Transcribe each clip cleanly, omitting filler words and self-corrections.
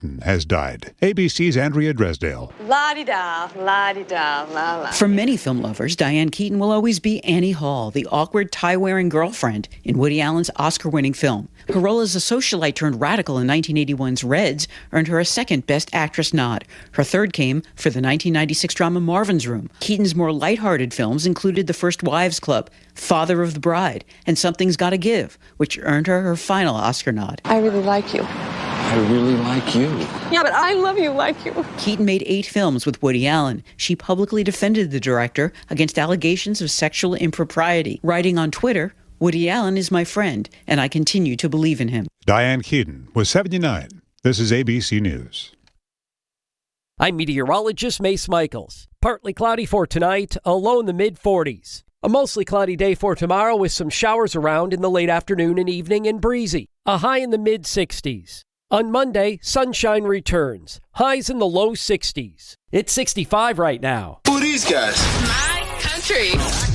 Keaton has died. ABC's Andrea Dresdale. La-di-da, la-di-da, la-la. For many film lovers, Diane Keaton will always be Annie Hall, the awkward tie-wearing girlfriend in Woody Allen's Oscar-winning film. Her role as a socialite turned radical in 1981's Reds earned her a second Best Actress nod. Her third came for the 1996 drama Marvin's Room. Keaton's more lighthearted films included The First Wives Club, Father of the Bride, and Something's Gotta Give, which earned her final Oscar nod. I really like you. I really like you. Yeah, but I love you like you. Keaton made 8 films with Woody Allen. She publicly defended the director against allegations of sexual impropriety, writing on Twitter, "Woody Allen is my friend, and I continue to believe in him." Diane Keaton was 79. This is ABC News. I'm meteorologist Mace Michaels. Partly cloudy for tonight, a low in the mid-40s. A mostly cloudy day for tomorrow with some showers around in the late afternoon and evening and breezy. A high in the mid-60s. On Monday, sunshine returns. Highs in the low 60s. It's 65 right now. Who are these guys? My country.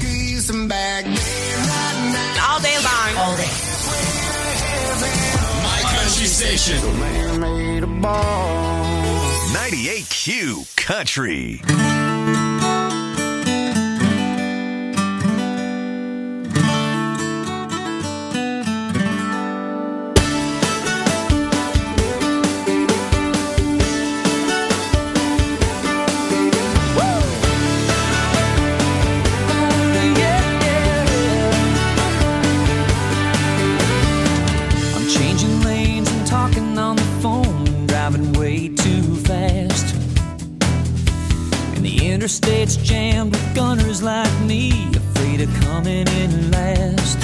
All day long. All day. My country station. 98Q Country. Interstate's jammed with gunners like me, afraid of coming in last.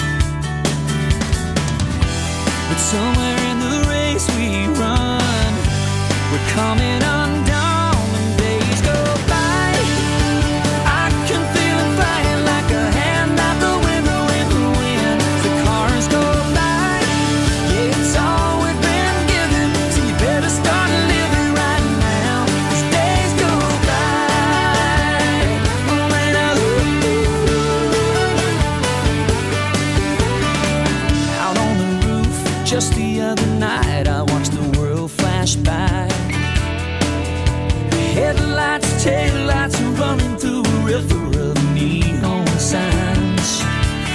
But somewhere in the race we run, we're coming undone when days go by. I can feel it flying like a hand out the window in the wind. The cars go by, yeah, it's all we've been given, so you better start living right now, 'cause days go by. Just the other night, I watched the world flash by. Headlights, taillights running through a river of neon signs.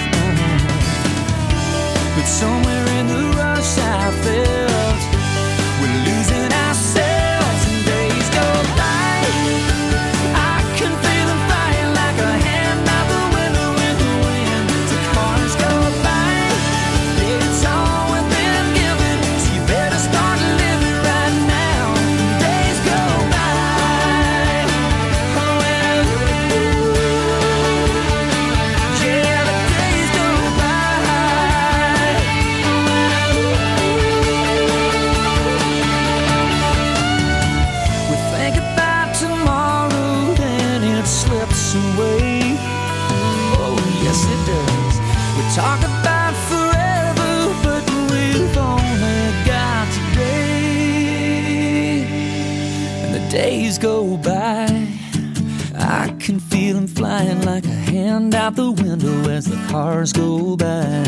But somewhere in the rush I felt we're losing ourselves and days go by. I can feel them flying like a hand out the window in the wind. The cars go by, yeah, it's all we've been given, so you better start living right now. Days go by. Oh, yeah, the days go by. We think about tomorrow and it slips away. Oh, yes, it does. We talk about forever, but we've only got today. And the days go by. I can feel them flying like a hand out the window as the cars go by.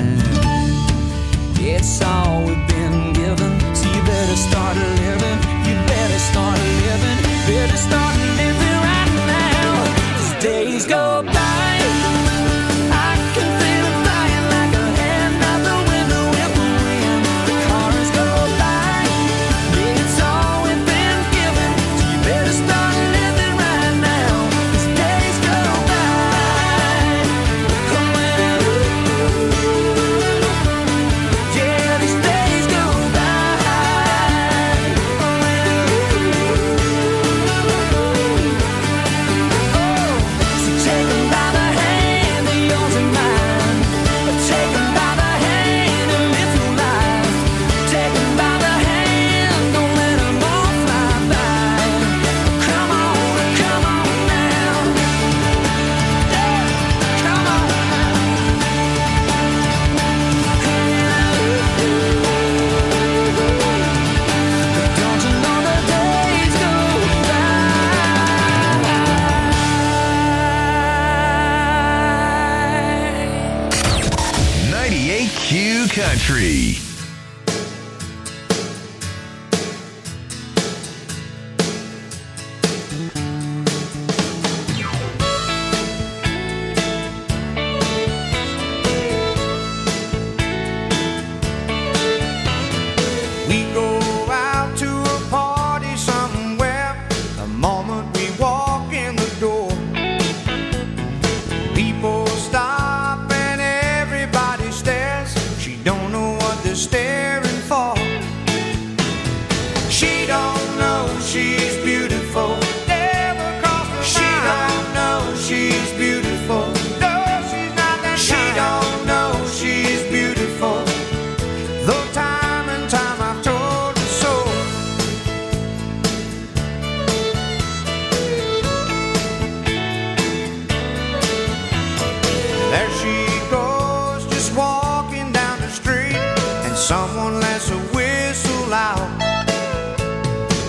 It's all we've been given, so you better start living. You better start living. Better start living right now, 'cause days go by. I can feel it flying like a hand out the window in the wind. The cars go by, yeah, it's all we've been given, so you better start living right now, 'cause days go by. Yeah, these days go by. So take 'em by the hand, they're yours and mine. Take 'em by the hand and live your life. Take 'em by the hand, don't let 'em all fly by. Come on now. Yeah, come on now. Don't you know the days go by? 98Q Country.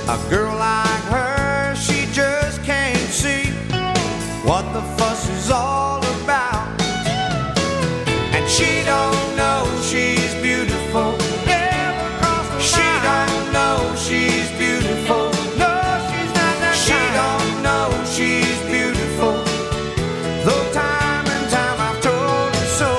A girl like her, she just can't see what the fuss is all about. And she don't know she's beautiful. Never crossed her mind. She don't know she's beautiful. No, she's not that kind. She don't know she's beautiful. Though time and time I've told her so.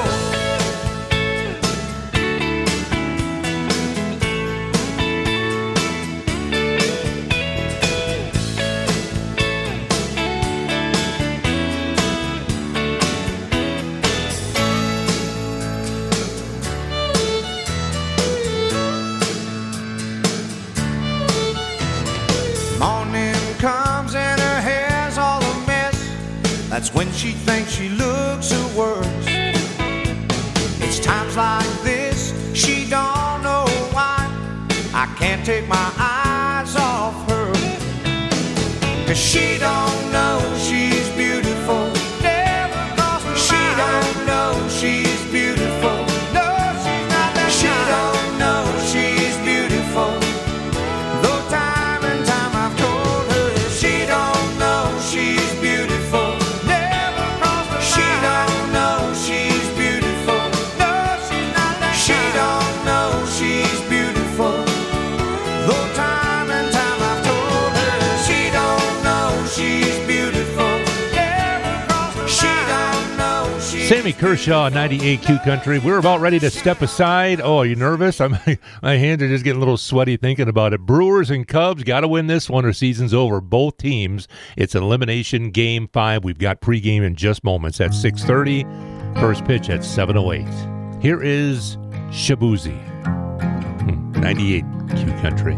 Morning comes and her hair's all a mess. That's when she thinks she looks her worst. It's times like this she don't know why I can't take my eyes off her. 'Cause she don't know she's beautiful. Never crossed her mind. She don't know she's beautiful. No, she's not that kind. She don't know she's beautiful. Though time and time I've told her she don't know she's beautiful. Never crossed her mind. She don't know she's beautiful. No, she's not that kind. She don't know she's beautiful. Though time and time I've told her she don't know she's beautiful. Never crossed her mind. She don't know she's Sammy Kershaw, 98 Q Country. We're about ready to step aside. Oh, are you nervous? My hands are just getting a little sweaty thinking about it. Brewers and Cubs got to win this one or season's over. Both teams. It's an elimination game 5. We've got pregame in just moments at 6:30. First pitch at 7:08. Here is Shabuzi. 98 Q Country.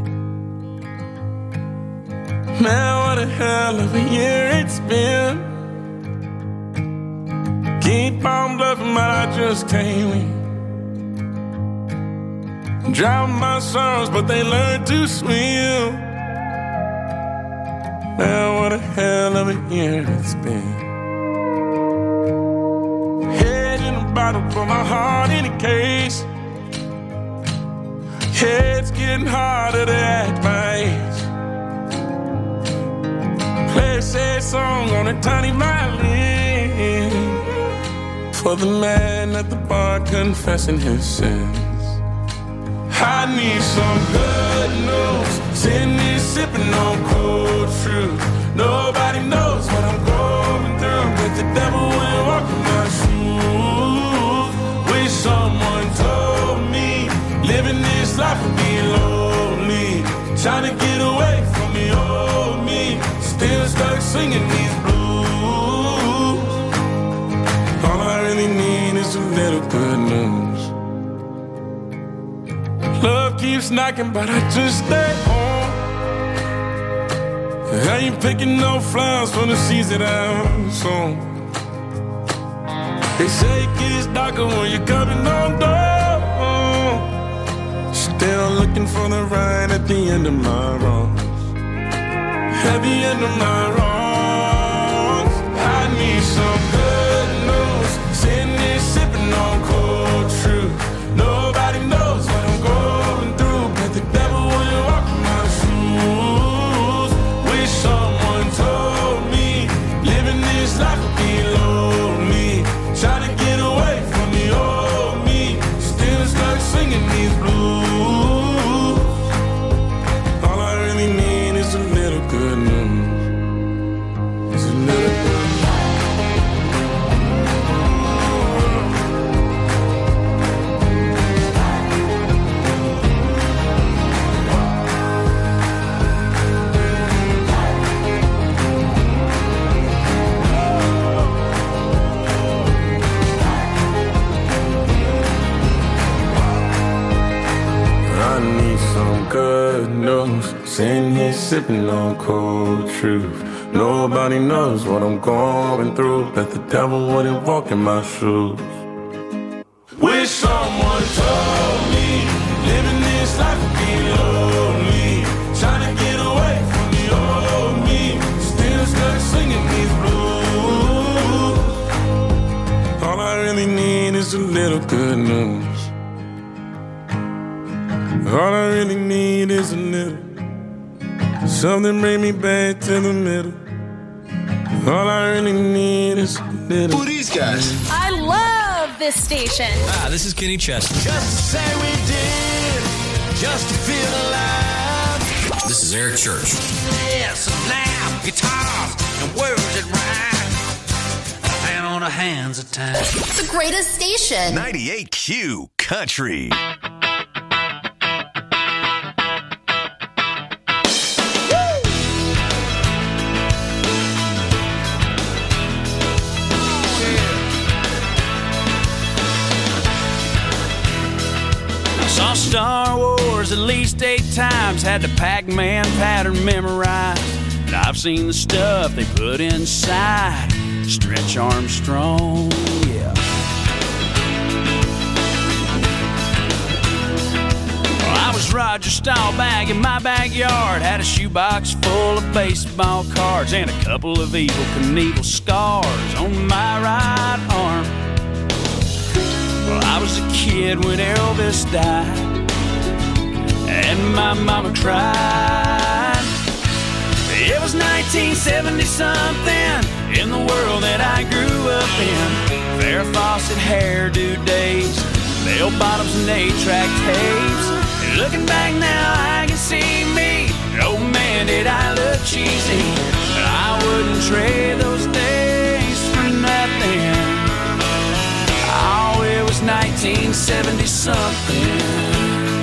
Man, what a hell of a year it's been. Keep on bluffing, but I just can't win. Drown my sorrows, but they learn to swim. Man, what a hell of a year it's been. Head in a bottle, put my heart in a case. It's getting harder to act my age. Play a sad song on a tiny violin for the man at the bar confessing his sins. I need some good news. Sitting here sipping on cold truth. Nobody knows what I'm going through, but the devil will walk in my shoes. Wish someone told me living this life would be lonely. Trying to get away from the old me. Still stuck singing these blues. All I really need is a little good news. Love keeps knocking, but I just stay home. I ain't picking no flowers from the seeds that I'm sown. They say it gets darker when you're coming on door. Still looking for the right at the end of my wrongs. At the end of my wrongs, I need some good news. Sitting here sipping on cold truth. Nobody knows what I'm going through, but the devil wouldn't walk in my shoes. Wish someone told me living this life would be lonely. Trying to get away from the old me. Still stuck singing these blues. All I really need is a little good news. It's a little good news. I need some good news. Sitting here sipping on cold truth. Nobody knows what I'm going through, but the devil wouldn't walk in my shoes. Wish someone told me living this life would be lonely. Trying to get away from the old me. Still stuck singing these blues. All I really need is a little good news. All I really need is a little Something bring me back to the middle. All I really need is a little. Who are these guys? I love this station. This is Kenny Chesney. Just to say we did, just to feel alive. This is Eric Church. Yes, now, guitars and words that rhyme. And on the hands of time. The greatest station. 98Q Country. Saw Star Wars at least 8 times, had the Pac-Man pattern memorized. And I've seen the stuff they put inside Stretch Armstrong, yeah. Well, I was Roger Staubach in my backyard, had a shoebox full of baseball cards and a couple of Evel Knievel scars on my right arm. Well, I was a kid when Elvis died, and my mama cried. It was 1970-something in the world that I grew up in. Farrah Fawcett hairdo days, bell bottoms and 8-track tapes. And looking back now, I can see me. Oh man, did I look cheesy. But I wouldn't trade those days for nothing. Oh, it was 1970-something.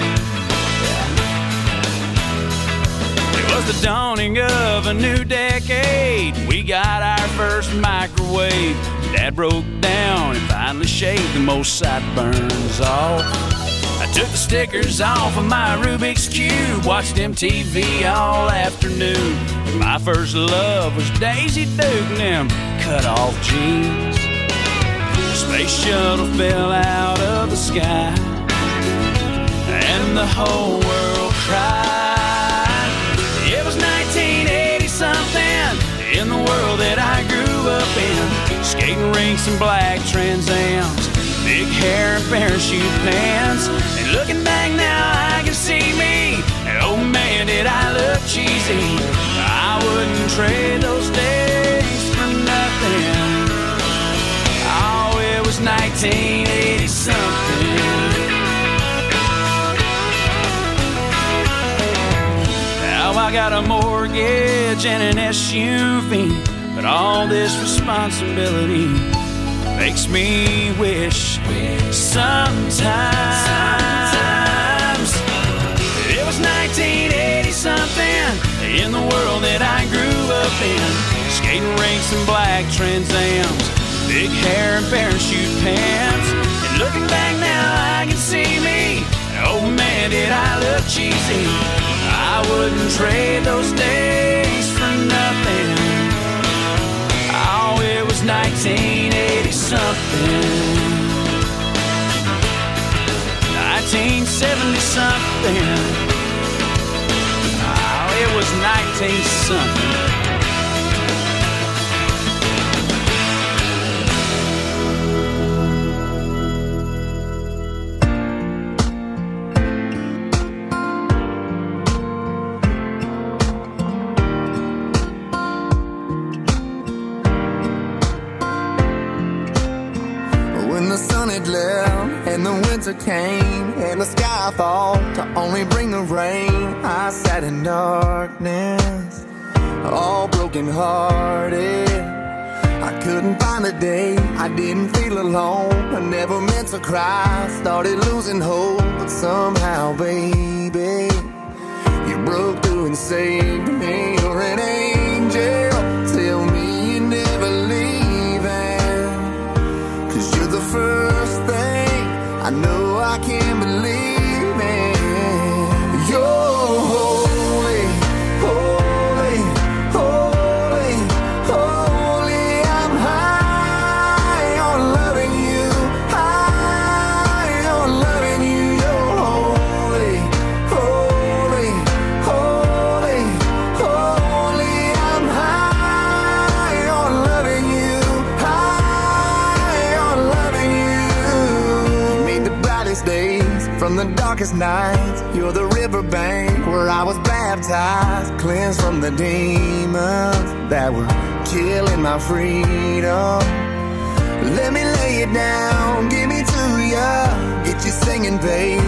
It was the dawning of a new decade. We got our first microwave. Dad broke down and finally shaved the most sideburns off. I took the stickers off of my Rubik's Cube, watched MTV all afternoon. My first love was Daisy Duke and them cut-off jeans. Space shuttle fell out of the sky, and the whole world cried. It was 1980-something in the world that I grew up in. Skating rinks and black Trans Ams, big hair and parachute pants. And looking back now, I can see me. And oh man, did I look cheesy. I wouldn't trade those days for nothing. Oh, it was 1980-something. Now I got a mortgage and an SUV, but all this responsibility makes me wish sometimes it was 1980-something in the world that I grew up in. Skating rinks and black Trans Ams, big hair and parachute pants. And looking back now, I can see me. Oh man, did I look cheesy. I wouldn't trade those days for nothing. Oh, it was 1980-something. 1970-something. Oh, it was 19-something. And the winter came, and the sky thought to only bring the rain. I sat in darkness, all broken hearted. I couldn't find a day, I didn't feel alone. I never meant to cry, started losing hope. But somehow, baby, you broke through and saved me. You're an angel, tell me you're never leaving. 'Cause you're the first thing I know I can't believe in. You're holy, holy, holy, holy. I'm high on loving you, high on loving you. You're holy, holy, holy, holy. I'm high on loving you, high on loving you. Days from the darkest nights, you're the riverbank where I was baptized. baptized, cleansed from the demons that were killing my freedom. Let me lay it down, give me to ya, get you singing, babe.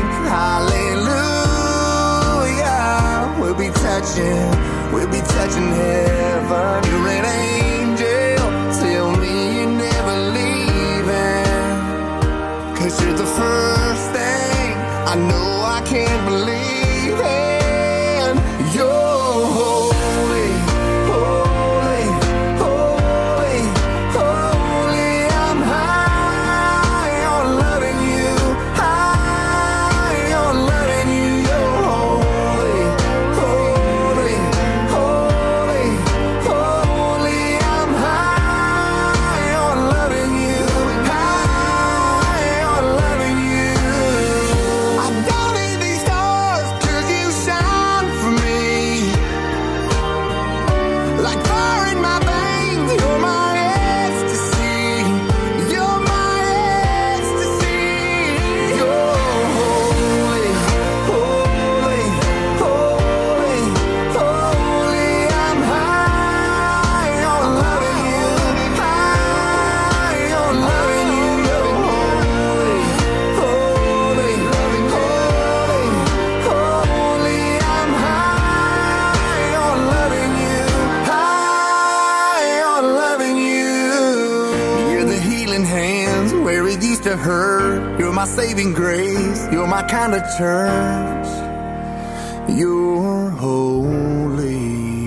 Hallelujah. We'll be touching heaven. You're an angel, tell me you're never leaving. 'Cause you're the first thing I know I can't believe in. You're holy, holy, holy, holy. I'm high on loving you, high on loving you. You're holy, holy, holy, holy. I'm high on loving you, high on loving you. I don't need these stars 'cause you shine for me. Like fire in my veins, you're my ecstasy. You're my ecstasy. You're holy, holy, holy, holy. I'm high on loving you, high on loving you. You're holy, holy, holy, holy. I'm high on loving you, high on loving you. You're the healing hands where it used to hurt. You're my saving grace. You're my kind of church. You're holy.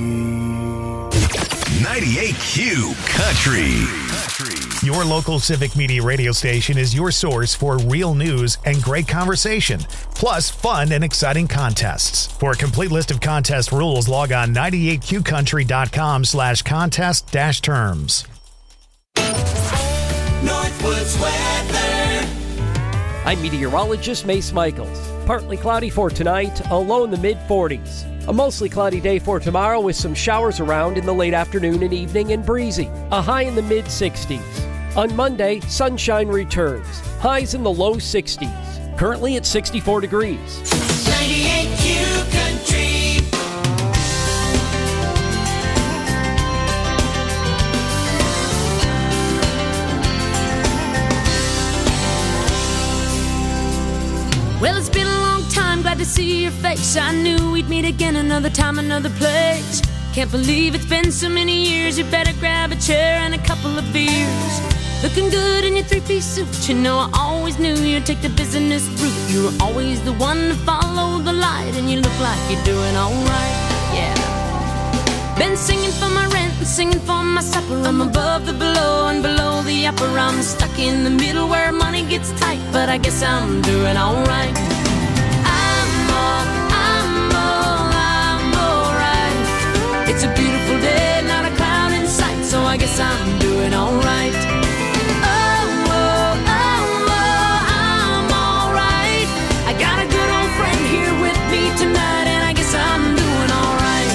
98Q Country. Your local Civic Media radio station is your source for real news and great conversation, plus fun and exciting contests. For a complete list of contest rules, log on 98qcountry.com/contest-terms. Northwoods weather. I'm meteorologist Mace Michaels. Partly cloudy for tonight, a low in the mid-40s. A mostly cloudy day for tomorrow with some showers around in the late afternoon and evening and breezy. A high in the mid-60s. On Monday, sunshine returns. Highs in the low 60s. Currently at 64 degrees. 98Q Country. Well, it's been a long time, glad to see your face. I knew we'd meet again another time, another place. Can't believe it's been so many years. You better grab a chair and a couple of beers. Looking good in your three-piece suit. You know I always knew you'd take the business route. You were always the one to follow the light, and you look like you're doing alright, yeah. Been singing for my rent and singing for my supper. I'm above the below and below the upper. I'm stuck in the middle where money gets tight, but I guess I'm doing alright. I'm alright. It's a beautiful day, not a cloud in sight, so I guess I'm doing alright. I'm alright. I got a good old friend here with me tonight, and I guess I'm doing alright.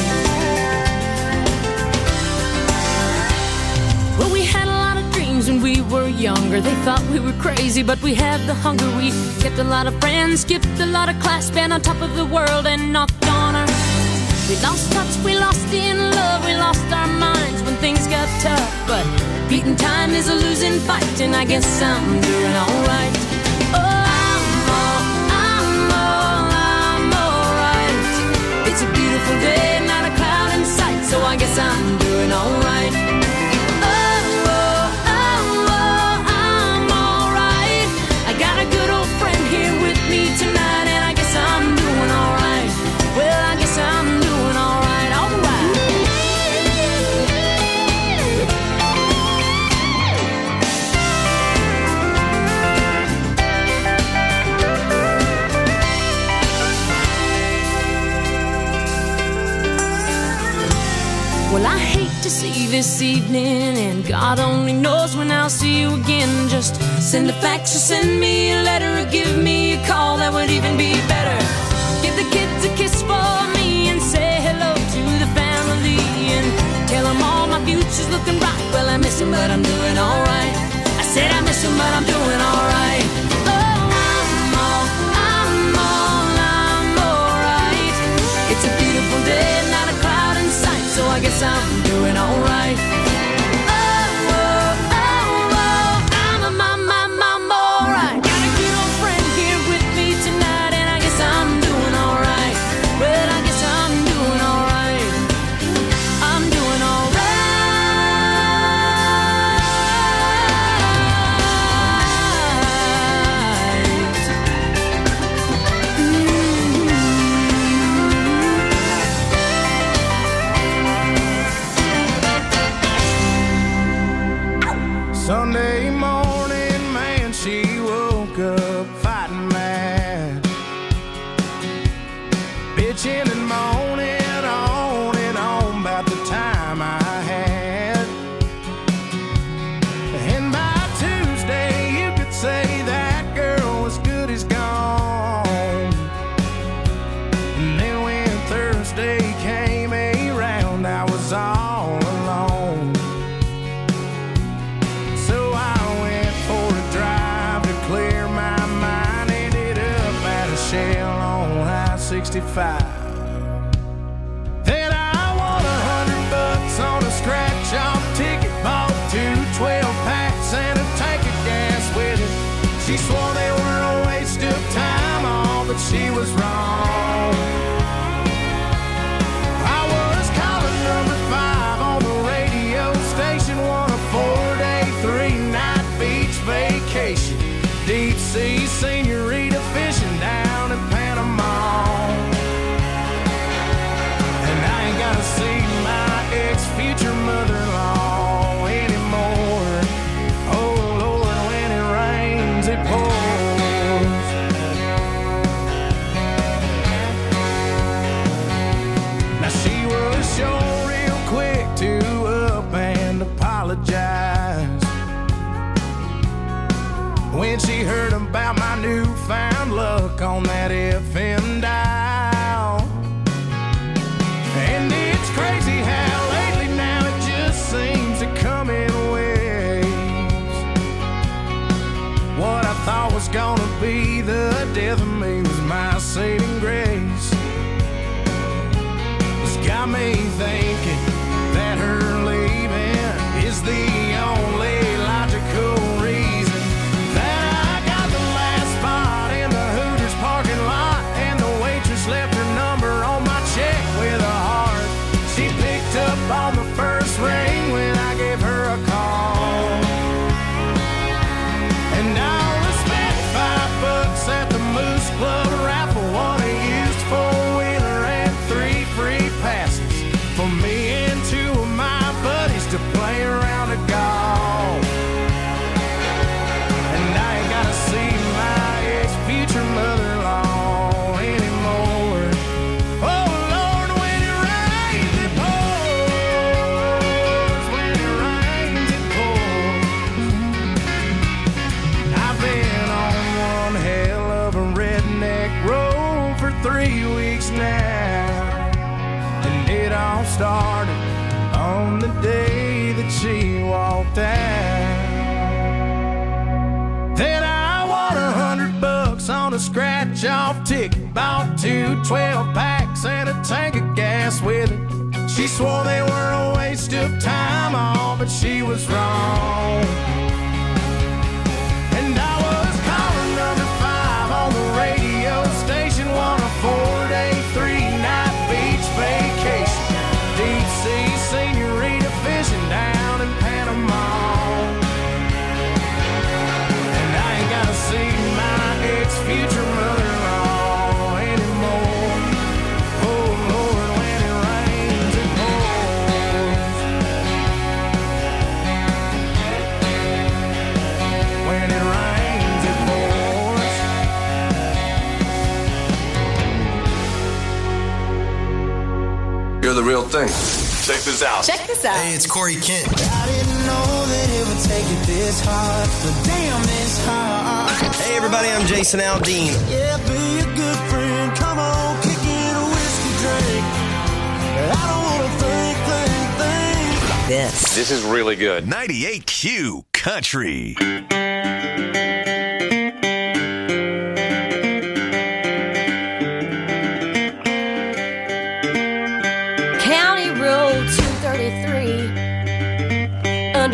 Well, we had a lot of dreams when we were younger. They thought we were crazy, but we had the hunger. We kept a lot of friends, skipped a lot of class, been on top of the world and knocked on our. We lost touch, we lost in love, we lost our minds when things got tough. But beating time is a losing fight, and I guess I'm doing alright. I'm alright. It's a beautiful day, not a cloud in sight, so I guess I'm doing alright. I'm alright. I got a good old friend here with me tonight, and I guess I'm doing alright. Well, I guess I'm doing alright, alright. Well, I hate to see this evening, and God only knows when I'll see you again. Just send a fax or send me a letter, or give me a call, that would even be better. Give the kids a kiss for me and say hello to the family, and tell them all my future's looking bright. Well, I miss him, but I'm doing alright. I said I miss him, but I'm doing alright. I'm alright. It's a beautiful day, I guess I'm doing alright. I'm alright. Got a good old friend here with me tonight, and I guess I'm doing alright. Well, I guess I'm doing alright. I'm doing alright. Sunday morning, man, she woke up fighting mad, bitching and moaning on and on about the time I had. And by Tuesday, you could say that girl was good as gone. And then when Thursday came around, I was all alone. So I went for a drive to clear my mind. Ended up at a Shell on I-65. Then I won $100 on a scratch-off ticket. Bought 2 12-packs and a tank of gas with it. She swore they were a waste of time, all, but she was wrong. I was calling number 5 on the radio station, won a 4-day, 3-night beach vacation. Deep sea senorita fishing down in Panama. And I ain't gotta see my ex-future mother-in-law anymore. Oh Lord, when it rains, it pours. Now she was sure real quick to up and apologize when she heard about my newfound luck on that FM dial. And it's crazy how lately now it just seems to come in waves. What I thought was gonna be the death of me was my saving grace. It's got me thinking that her leaving is the only logical reason that I got the last spot in the Hooters parking lot, and the waitress left her number on my check with a heart. She picked up on the first ring when I gave her a call. And I'll respect $5 at the Moose Club raffle, won a used 4-wheeler and 3 free passes for me and 2 of my buddies to play around a golf. And I ain't gotta see my ex-future mother-in-law anymore. Oh Lord, when it rains, it pours. When it rains, it pours. I've been on one hell of a redneck road for 3 weeks now. And it all started on the day that she walked out. Then I won $100 on a scratch-off ticket. Bought 2 12-packs and a tank of gas with it. She swore they were a waste of time, all, but she was wrong. And I was calling number 5 on the radio station, won a 4-day, 3-night beach vacation. Deep sea senorita fishing down in Panama. And I ain't gotta see my ex-future mother-in-law anymore. Oh Lord, when it rains, it pours. When it rains, it pours. You're the real thing. Check this out. Check this out. Hey, it's Corey Kent. I didn't know that it would take it this hard, but damn, it's hard. Hey, everybody, I'm Jason Aldean. Yeah, be a good friend. Come on, kick in a whiskey drink. I don't want to think. This is really good. 98Q Country. County Road 2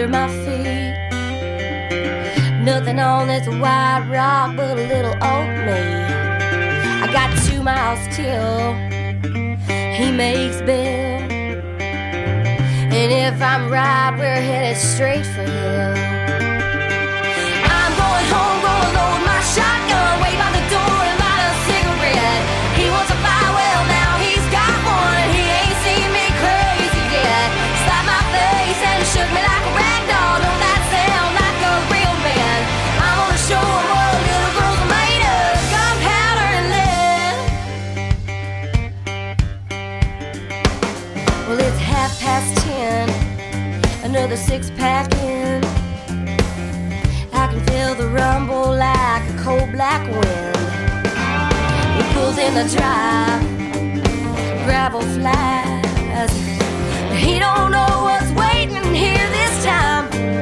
under my feet. Nothing on this white rock but a little old me. I got 2 miles till he makes bail. And if I'm right, we're headed straight for hell. I'm going home, gonna load my shotgun, wait by the door and light a cigarette. He wants a fire, well now he's got one, and he ain't seen me crazy yet. Slapped my face and shook me like a rag doll. Don't that sound like a real man? I'm gonna show him what little girls are made of, gunpowder and lead. Well, it's 10:30, another 6-pack in. I can feel the rumble like a cold black wind. He pulls in the drive, gravel flies. He don't know what's waiting here this time.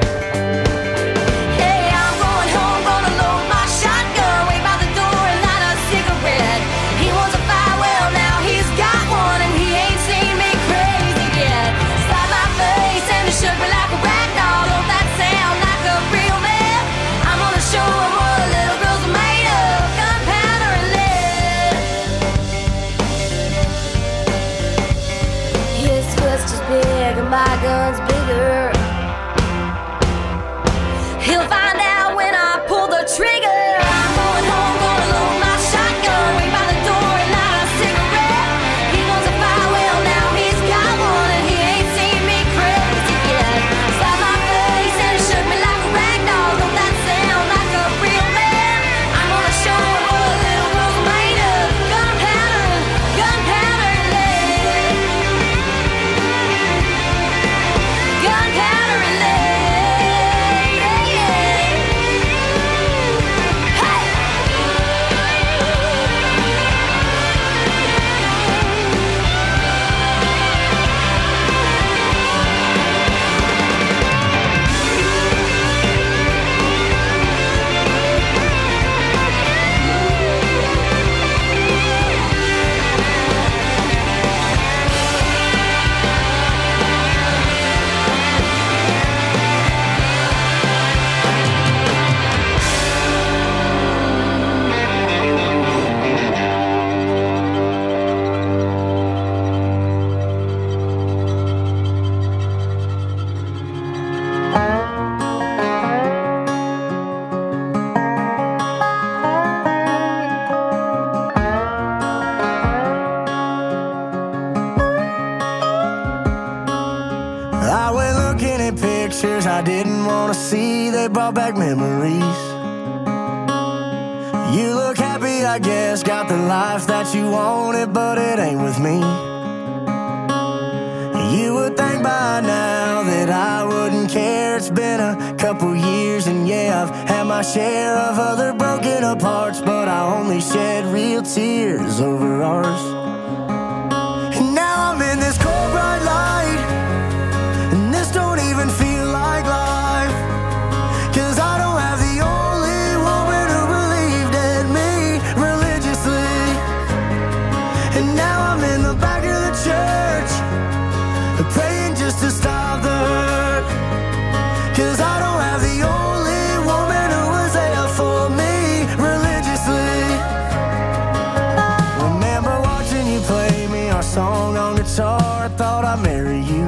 Hey, I'm going home, gonna load my shotgun, wait by the door and light a cigarette. He wants a fire, well now he's got one, and he ain't seen me crazy yet. Slap my face and it shook me like a rag doll. Don't that sound like a real man? I'm gonna show him what little girls are made of, gunpowder and lead. His fist is big and my gun's bigger. He'll find out when I pull the trigger. I'm going home, gonna load my shotgun, wait by the door and light a cigarette. He wants a fire, well now he's got one, and he ain't seen me crazy yet. Slap my face and it shook me like a rag doll. Don't that sound like a real man? I'm gonna show him what little girls are made of, gunpowder and lead. Gunpowder and lead, yeah, yeah. Hey! I went looking at pictures I didn't want to see. They brought back memories. You look happy, I guess. Got the life that you wanted, but it ain't with me. You would think by now that I wouldn't care. It's been a couple years, and yeah, I've had my share of other broken apart, but I only shed real tears over ours. And now I'm in this cold bright light, and this don't even feel like life, 'cause I don't have the only woman who believed in me religiously. And now I'm in the back of the church, praying just to stop the hurt, 'cause I don't have the only woman who was there for me religiously. Remember watching you play me our song on guitar. I thought I'd marry you.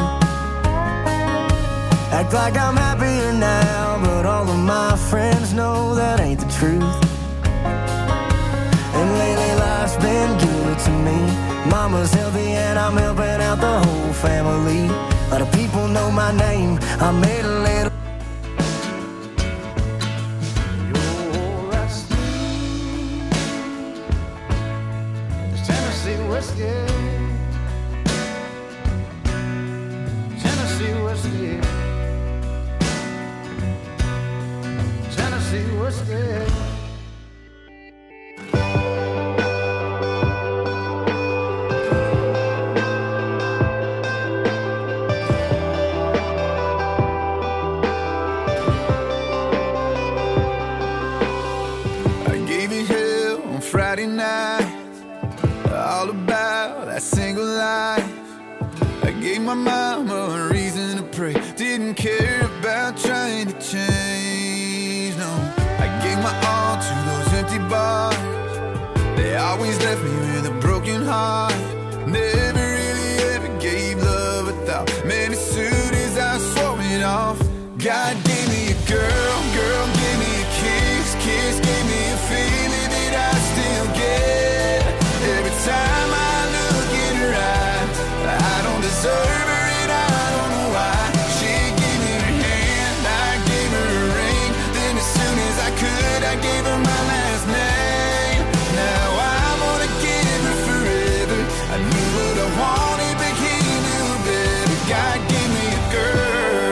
Act like I'm happier now, but all of my friends know that ain't the truth. And lately life's been good to me. Mama's healthy and I'm helping out the whole family. A lot of people know my name. I made a little. Tennessee whiskey. Tennessee whiskey. Tennessee whiskey. Friday night, all about that single life. I gave my mama a reason to pray. Didn't care about left me with a broken heart. Never really ever gave love without many suitors. I swore it off. God gave me a girl, girl gave me a kiss, kiss gave me a feeling that I still get. Every time I look in her eyes, I don't deserve her and I don't know why. She gave me her hand, I gave her a ring. Then as soon as I could, I gave her my last name. Now I wanna give her forever. I knew what I wanted, but he knew better. God gave me a girl.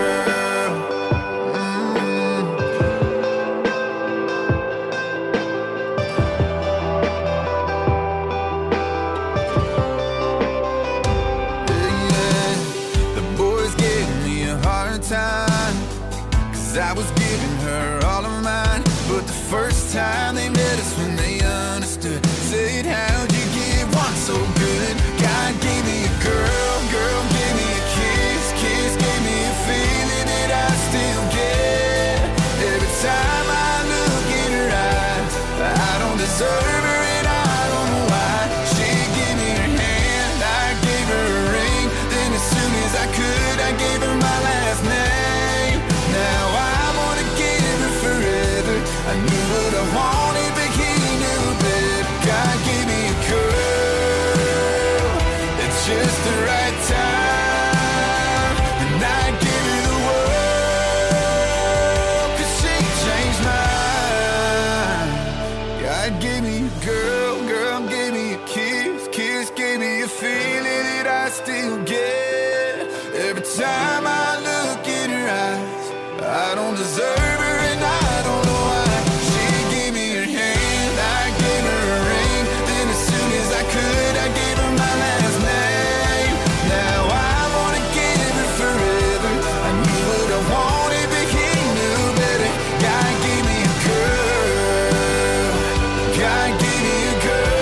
Time, 'cause I was giving her all of mine, but the first time they met us when they understood, said how'd you give one so good? God gave me a girl, girl gave me a kiss, kiss gave me a feeling that I still get. Every time I look in her eyes, I don't deserve her and I don't know why. She gave me her hand, I gave her a ring. Then as soon as I could, I gave her my last name. Now I wanna give her forever. I knew what I wanted, but he knew better. God gave me a girl at just the right time, and I give her the world, 'cause she changed mine. God gave me a girl, girl gave me a kiss, kiss gave me a feeling that I still get. Every time I look in her eyes, I don't deserve her and I don't know why. She gave me her hand, I gave her a ring. Then as soon as I could, I gave her my last name. Now I wanna give her forever. I knew what I wanted, but he knew better. God gave me a girl. God gave me a girl.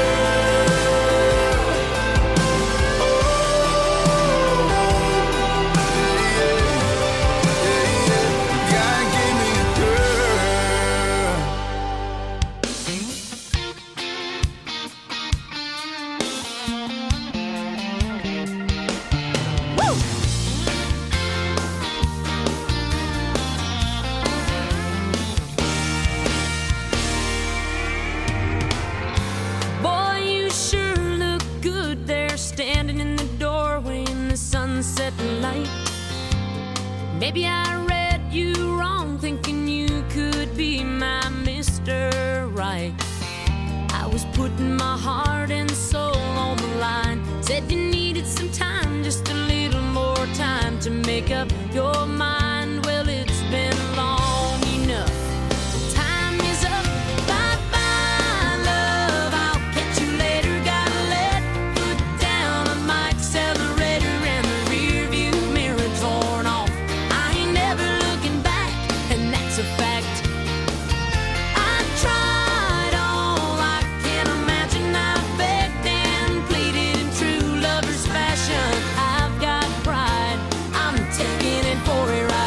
Boy, you sure look good there, standing in the doorway in the sunset light. Maybe I read you wrong, thinking you could be my Mr. Right. I was putting my heart and soul on the line. Said you needed some time, just a little more time to make up your mind. Well, it's been long enough. Time is up. Bye-bye, love. I'll catch you later. Gotta let foot down on my accelerator, and the rear view mirror torn off. I ain't never looking back, and that's a fact. I tried all I can imagine. I begged and pleaded in true lover's fashion. I've got pride, I'm taking it for a ride.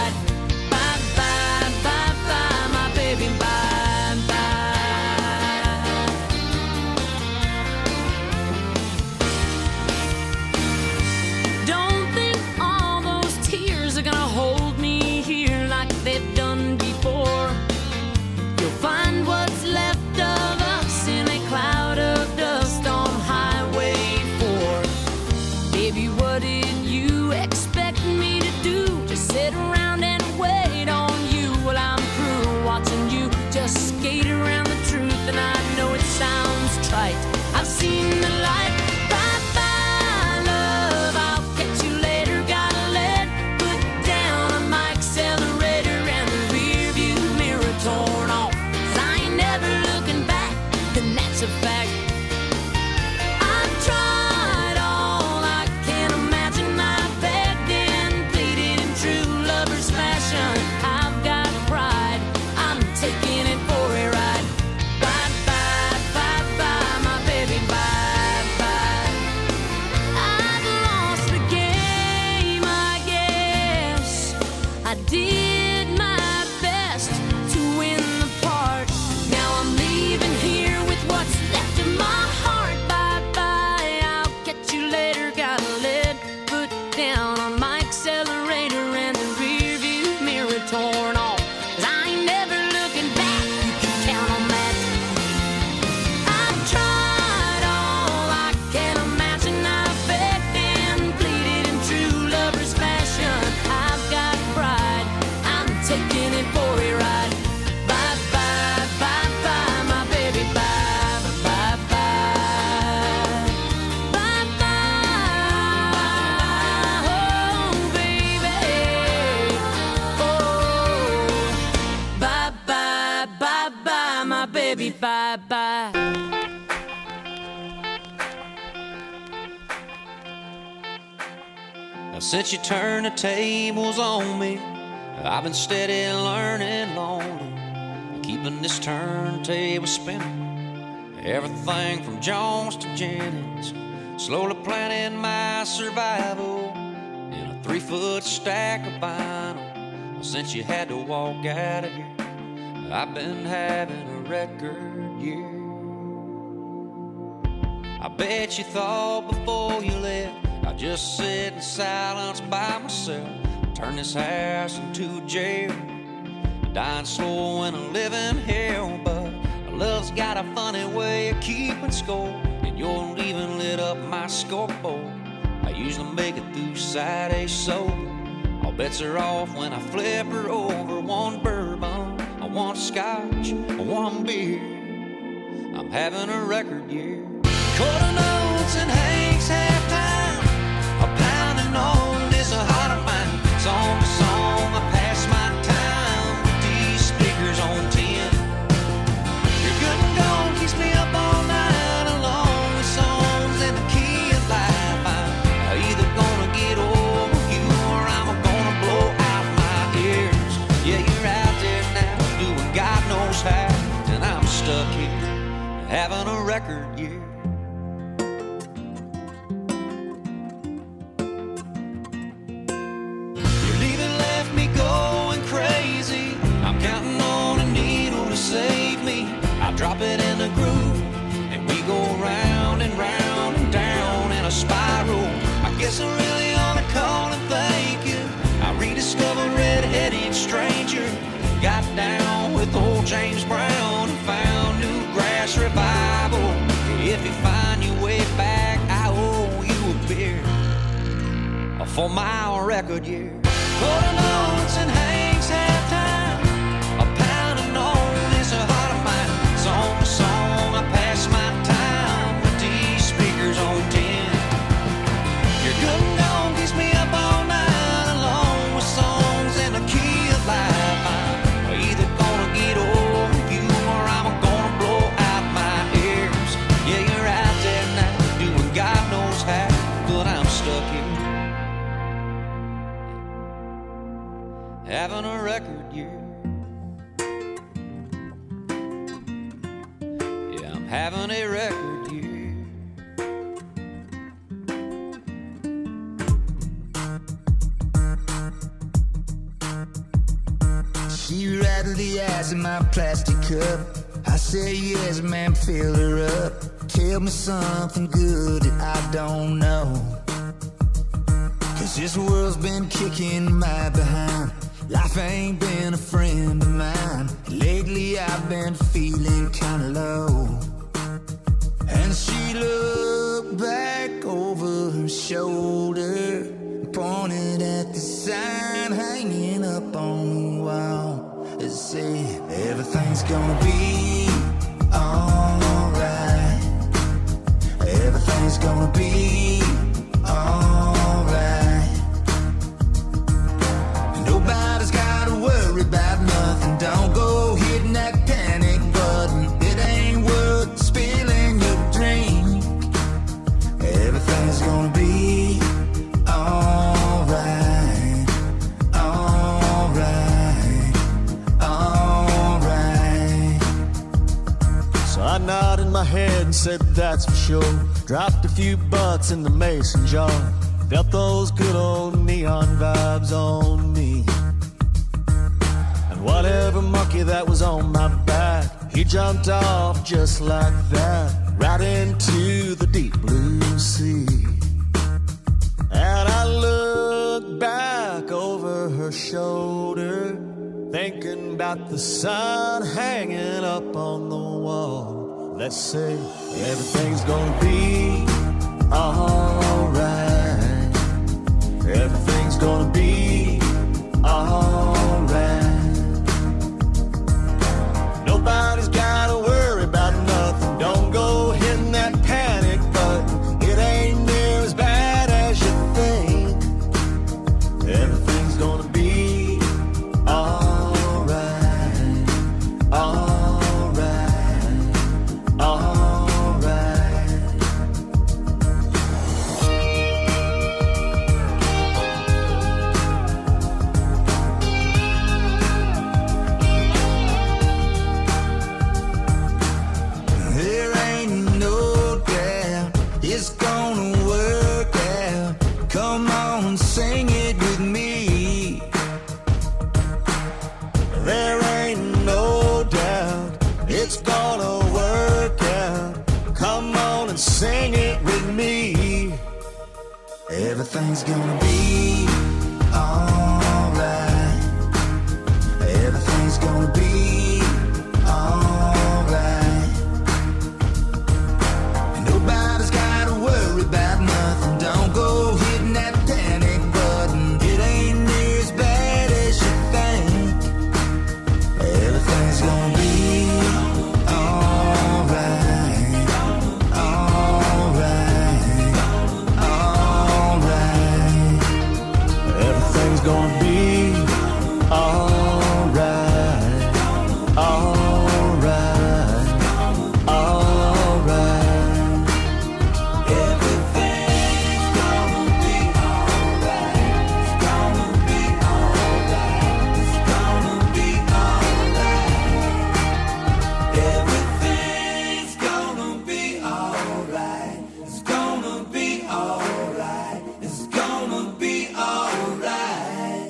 bye-bye. Now since you turned the tables on me, I've been steady learning lonely, keeping this turntable spinning. Everything from Jones to Jennings, slowly planning my survival in a 3-foot stack of vinyl. Since you had to walk out of here, I've been having a record year. I bet you thought before you left I'd just sit in silence by myself, turn this house into a jail, dying slow in a living hell. But love's got a funny way of keeping score, and your leaving lit up my scoreboard. I usually make it through Saturday sober. All bets are off when I flip her over. One bourbon, one scotch, one beer. I'm having a record year. Quarter notes and Hank's halftime, a pounding on this heart of mine. Song to song, I pass my time with these speakers on 10. Your good and gone keeps me up all night along with songs in the key of life. I'm either gonna get over you or I'm gonna blow out my ears. Yeah, you're out there now doing God knows how, and I'm stuck here having a record year. Save me, I'll drop it in the groove, and we go round and round and down in a spiral. I guess I really ought to call and thank you. I rediscovered Red-Headed Stranger, got down with old James Brown, and found new grass revival. If you find your way back, I owe you a beer for my record year. Quarter notes and Hank's halftime, a pounding on this heart of mine. Song to song, I pass my time with these speakers on 10. Your good and gone keeps me up all night along with songs in the key of life. I'm either gonna get over you or I'm gonna blow out my ears. Yeah, you're out there now doing God knows how, but I'm stuck here having a record year. Yeah, I'm having a record year. She rattled the eyes in my plastic cup. I said yes, man, fill her up. Tell me something good that I don't know, 'cause this world's been kicking my behind. Life ain't been a friend of mine. Lately I've been feeling kinda low. And she looked back over her shoulder, pointed at the sign hanging up on the wall. It said, everything's gonna be alright. Everything's gonna be alright. Nobody's gotta worry about nothing. Don't go hitting that panic button. It ain't worth spilling your drink. Everything's gonna be alright. Alright. Alright. So I nodded my head and said that's for sure. Dropped a few bucks in the mason jar. Felt those good old neon vibes on me. And whatever monkey that was on my back, he jumped off just like that, right into the deep blue sea. And I looked back over her shoulder, thinking about the sun hanging up on the wall. Let's say everything's gonna be alright. Everything's gonna be alright. Nobody's gotta worry about nothing. Don't go hitting that panic button. It ain't near as bad as you think. Everything's gonna be alright. Alright. everything's gonna be alright, alright, alright. Everything's gonna be alright. It's gonna be alright. It's gonna be alright. Everything's gonna be alright. It's gonna be alright. It's gonna be alright.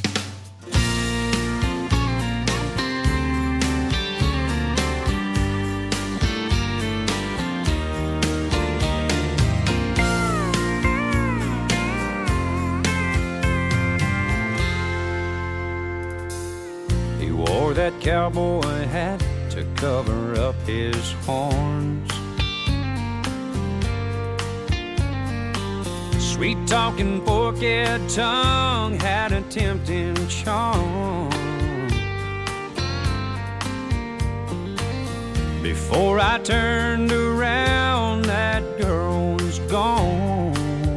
He wore that cowboy hat to cover up his horns. Sweet talking forked tongue had a tempting charm. Before I turned around, that girl was gone.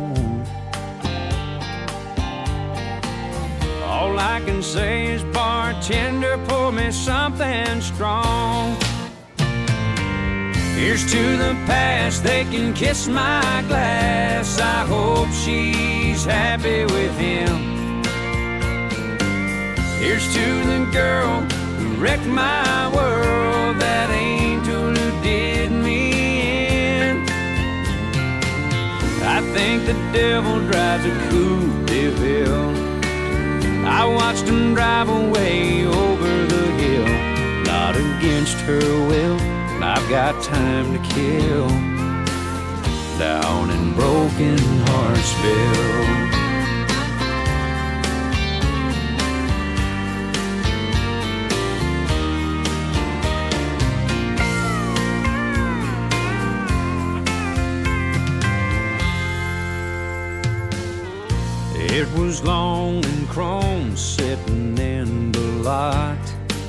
All I can say is, bartender, pour me something strong. Here's to the past, they can kiss my glass. I hope she's happy with him. Here's to the girl who wrecked my world, that angel who did me in. I think the devil drives a Coupe de Ville. I watched him drive away over the hill, not against her will. I've got time to kill down in Broken Heartsville. It was long and chrome sitting in the lot.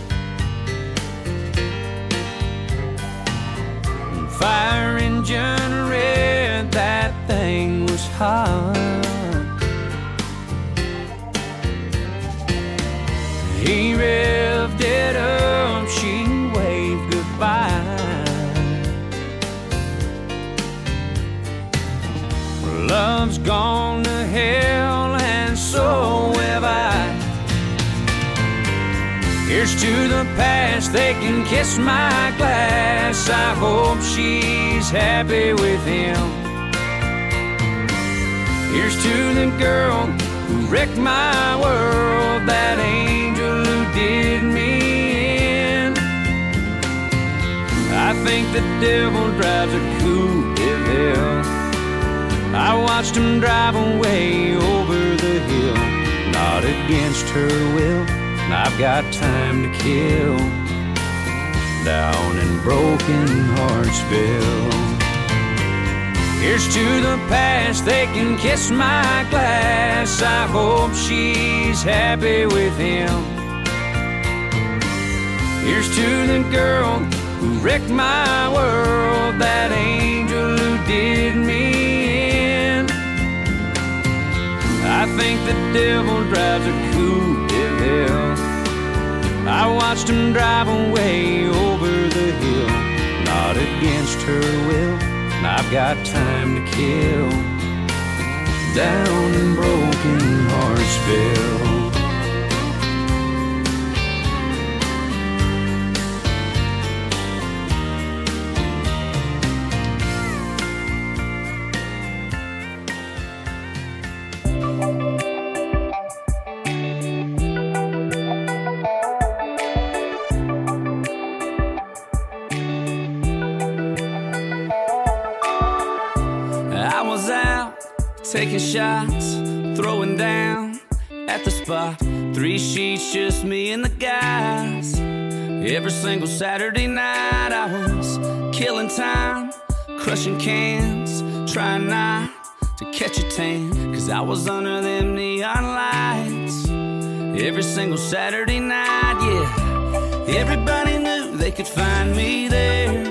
Fire engine red, that thing was hot. He revved it up, she waved goodbye. Love's gone to hell and so have I. Here's to the past, they can kiss my glass. I hope she's happy with him. Here's to the girl who wrecked my world, that angel who did me in. I think the devil drives a Coupe de Ville. I watched him drive away over the hill, not against her will. I've got time to kill down in Broken Heartsville. Here's to the past, they can kiss my glass. I hope she's happy with him. Here's to the girl who wrecked my world, that angel who did me in. I think the devil drives a Coupe de Ville. I watched him drive away over the hill, not against her will. I've got time to kill down in Broken Heartsville. Taking shots, throwing down at the spot. 3 sheets, just me and the guys. Every single Saturday night I was killing time, crushing cans, trying not to catch a tan, 'cause I was under them neon lights. Every single Saturday night, yeah. Everybody knew they could find me there.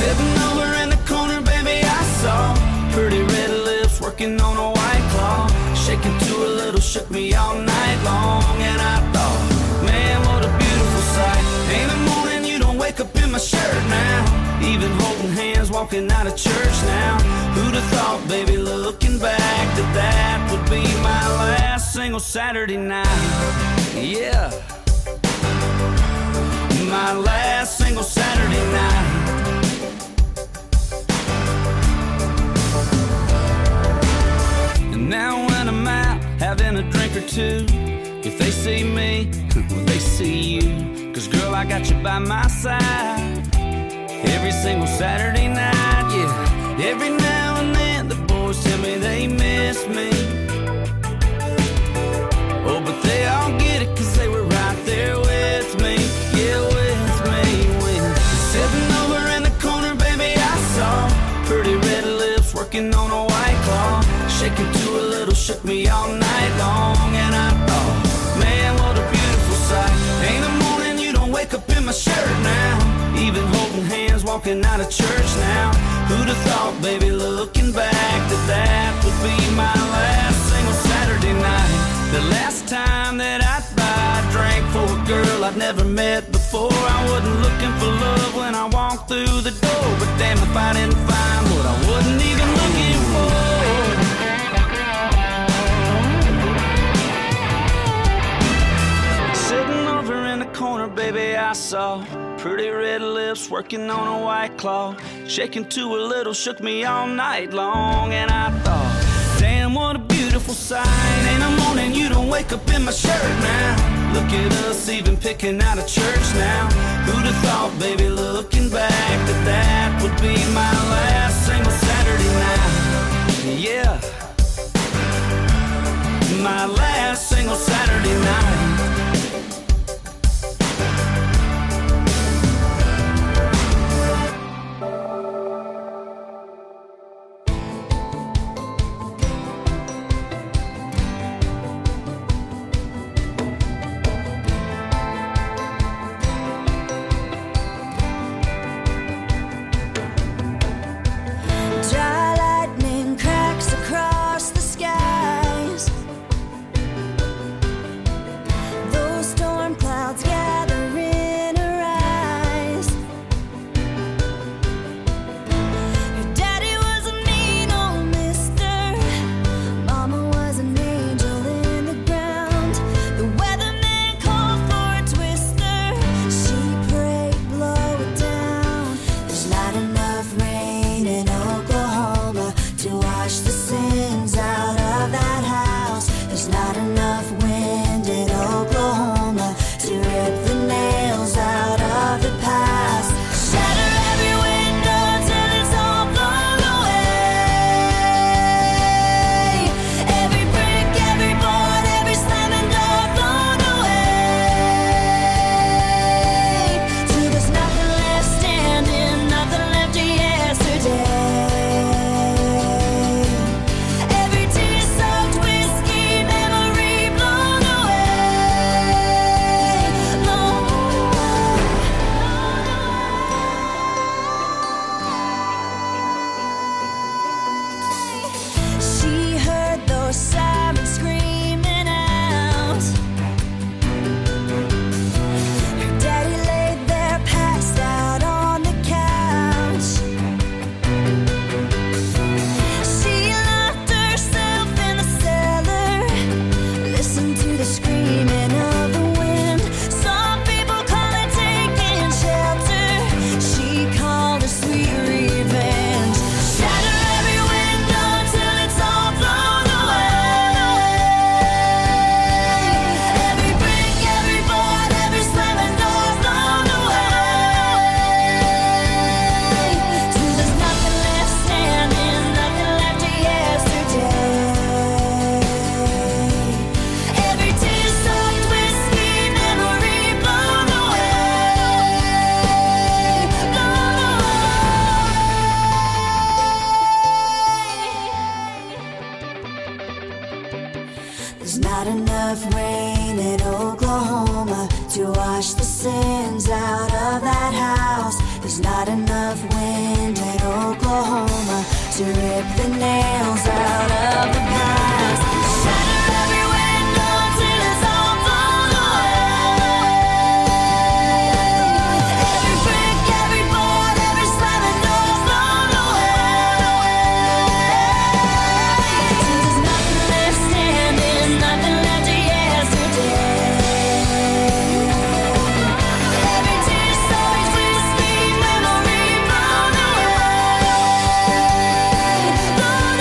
Sitting over in the corner, baby, I saw pretty red lips working on a White Claw, shaking to a little, shook me all night long. And I thought, man, what a beautiful sight. Ain't a morning you don't wake up in my shirt now, even holding hands walking out of church now. Who'd have thought, baby, looking back, that would be my last single Saturday night. Yeah, my last single Saturday night. And now when I'm out having a drink or two, if they see me, well, they see you. 'Cause girl, I got you by my side every single Saturday night, yeah. Every now and then the boys tell me they miss me. Oh, but they all get it 'cause they were right there with me. Yeah, with me. When sitting over in the corner, baby, I saw pretty red lips working on a White Claw, shaking to a little, shook me all night long. And I thought, man, what a beautiful sight. Ain't a morning you don't wake up in my shirt now, even holding hands walking out of church now. Who'd have thought, baby, looking back, that would be my last single Saturday night. The last time that I'd buy a drink for a girl I'd never met before. I wasn't looking for love when I walked through the door, but damn if I didn't find what I wasn't even looking for. Sitting over in the corner, baby, I saw pretty red lips working on a White Claw, shaking to a little, shook me all night long. And I thought, damn, what a beautiful sight. Ain't a morning you don't wake up in my shirt now. Look at us even picking out of church now. Who'd have thought, baby, looking back, that would be my last single Saturday night. Yeah, my last single Saturday night. wash the sins out of that house. There's not enough wind the nails out of the past. Shatter every window till it's all blown away. Every brick, every board, every slamming door thrown away. Till there's nothing left standing, nothing left of yesterday. Every tear so crispy, memory blown away. Blown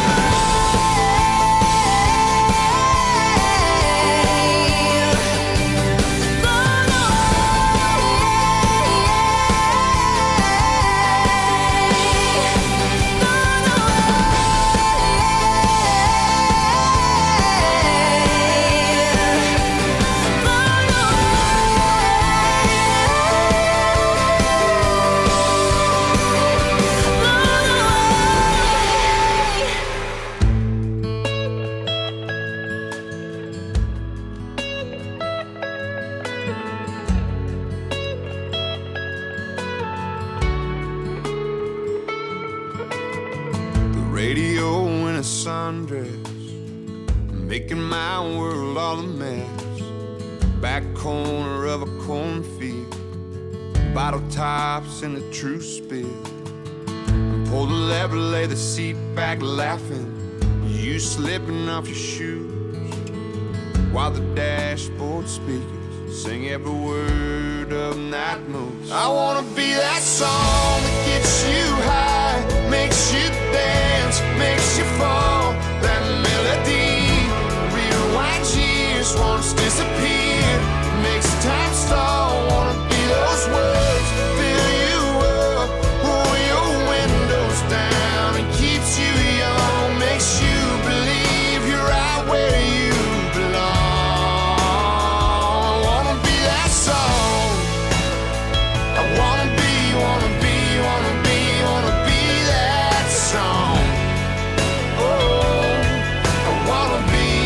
The radio in a sundress, making my world all a mess. Back corner of a cornfield, bottle tops in a true spill. Pull the lever, lay the seat back laughing, you slipping off your shoes, while the dashboard speakers sing every word of Night Moves. I wanna be that song that gets you high, makes you dance, makes you fall. That melody, rewind years, once disappeared, makes time stall. Wanna be those words, fill you up, roll your windows down, and keeps you young, makes you believe you're right where you belong. I wanna be that song. I wanna be that song. Oh, I wanna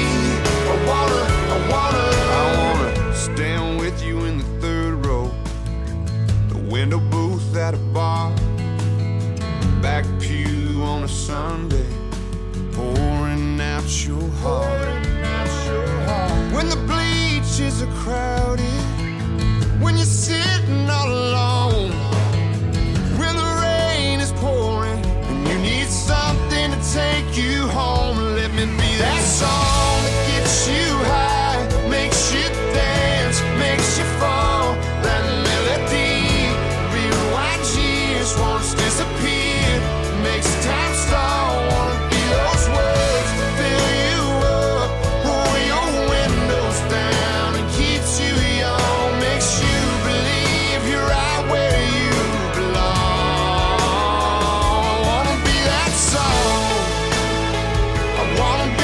stand with you in the third row, the window booth at a bar, back pew on a Sunday, pouring out your heart. When the bleachers are crowded, when you're sitting all alone, when the rain is pouring and you need something to take you home, let me be that song that gets you high, makes you dance, makes you fall. That melody, rewind years, once disappeared, makes time stall. Wanna be those words, fill you up, roll your windows down, and keeps you young, makes you believe you're right where you belong. I wanna be that song. I wanna be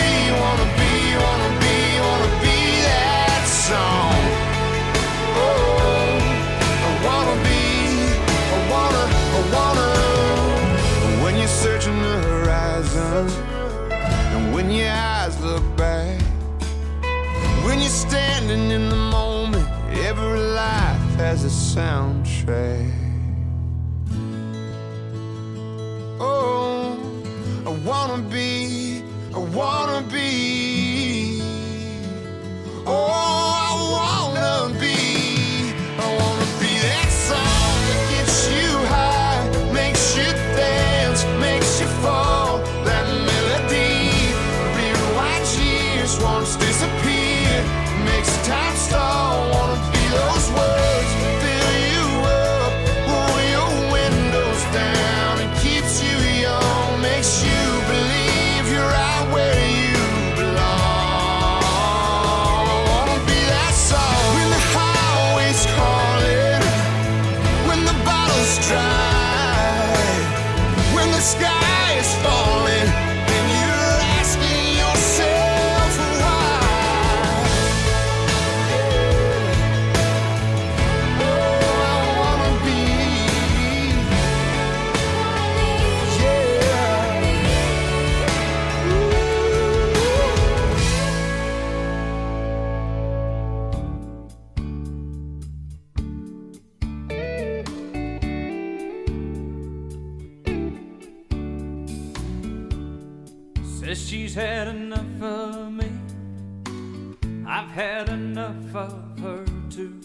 that song. Oh, I wanna when you're searching the horizon, and when your eyes look back, when you're standing in the moment, every life has a soundtrack. Oh, I wanna be. Oh, I wanna be that song that gets you high, makes you dance, makes you fall. That melody, rewind years, once disappeared, makes time stall. Wanna be those words, fill you up, roll your windows down, and keeps you young, makes you believe Says she's had enough of me. I've had enough of her too.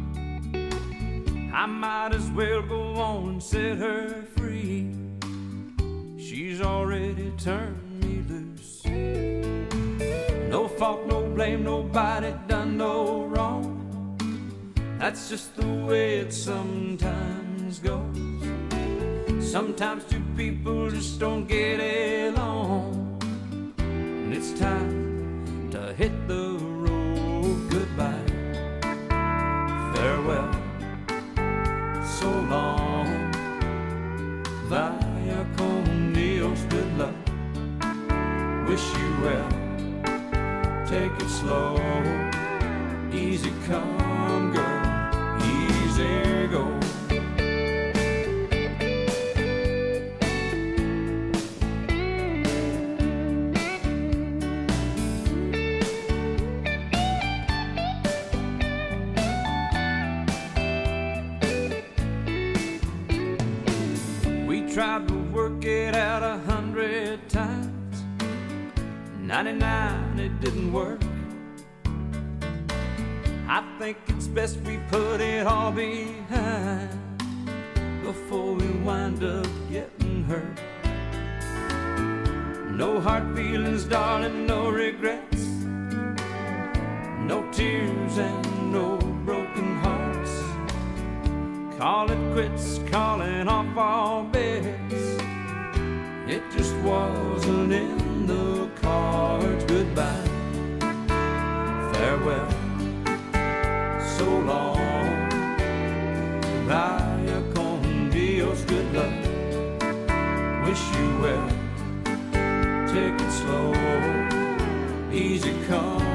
I might as well go on and set her free. She's already turned me loose. No fault, no blame, nobody done no wrong. That's just the way it sometimes goes. Sometimes two people just don't get along, and it's time to hit the road. Goodbye, farewell, so long, vaya con Dios, good luck, wish you well, take it slow, easy come girl, easy go. Tried to work it out 100 times, 99 it didn't work. I think it's best we put it all behind before we wind up getting hurt. No hard feelings, darling, no regrets, no tears and no broken hearts. Call it quits, calling off all bets. It just wasn't in the cards. Goodbye, farewell, so long, vaya con Dios, good luck, wish you well, take it slow, easy come